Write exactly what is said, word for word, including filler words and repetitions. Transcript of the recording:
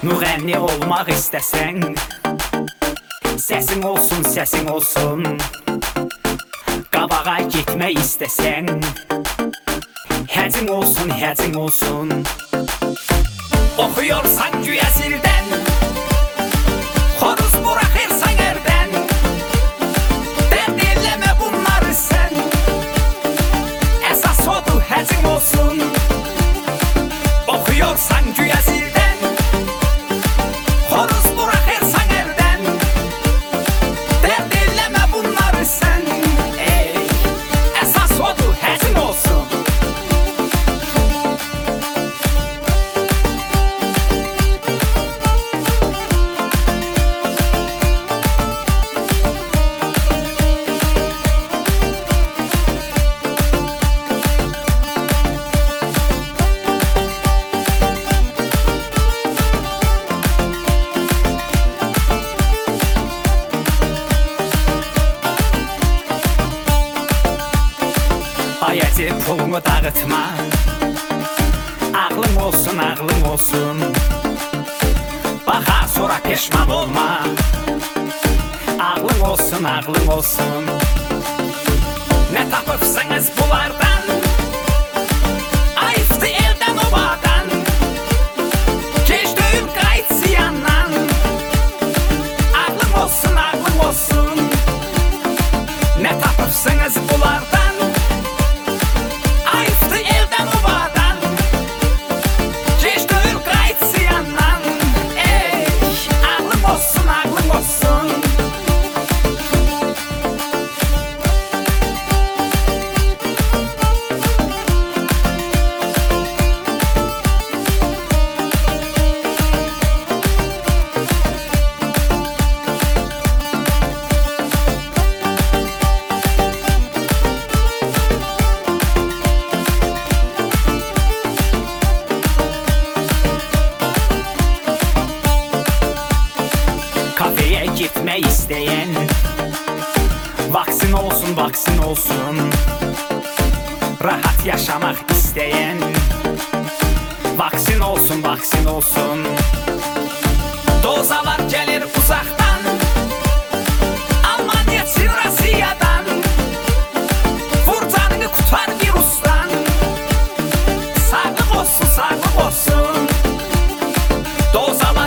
Müğənni olmaq istəsən, səsin olsun, səsin olsun. Qabağa getmək istəsən, həcin olsun, həcin olsun. Oxuyorsan güya zildən, xoruz buraxırsan ərdən. Dərd eləmə bunları sən, əsas odur həcin olsun. Oxuyorsan güya zildən, xoruz buraxırsan ərdən. Dərd eləmə bunları sən, ey, əsas odur həcin olsun. Ayəcə pulumu dağıtma, ağlın olsun, ağlın olsun. Baxa sonra peşman olma, ağlın olsun, ağlın olsun. Nə tapıbsınız bunlardan, ayıftı eldən obadan. Gec deyil qayıt ziyandan, ağlın olsun, ağlın olsun. Nə tapıbsınız bunlardan, kafeye gitmək istəyən, vaksin olsun, vaksin olsun. Rahat yaşamaq istəyən, vaksin olsun, vaksin olsun. Dozalar gəlir uzaqdan, Almanya, Çin, Rusiyadan. Vur canını qutar virusdan, sağlıq olsun, sağlıq olsun. Dozalar